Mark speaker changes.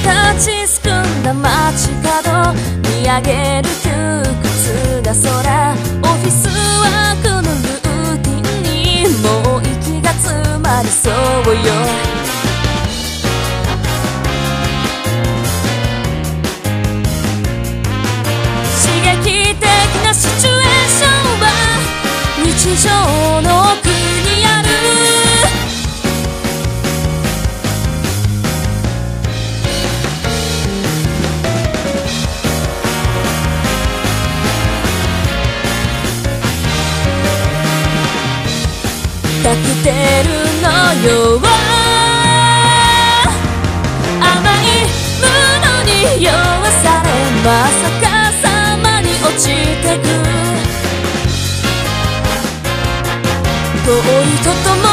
Speaker 1: 立ちすくんだ街角見上げる窮屈な空、オフィスワークのルーティンにもう息が詰まりそうよ。刺激的なシチュエーションは日常の奥にある。カクテルのよう甘いものに酔わされ、まさかさまに落ちてく。遠いととも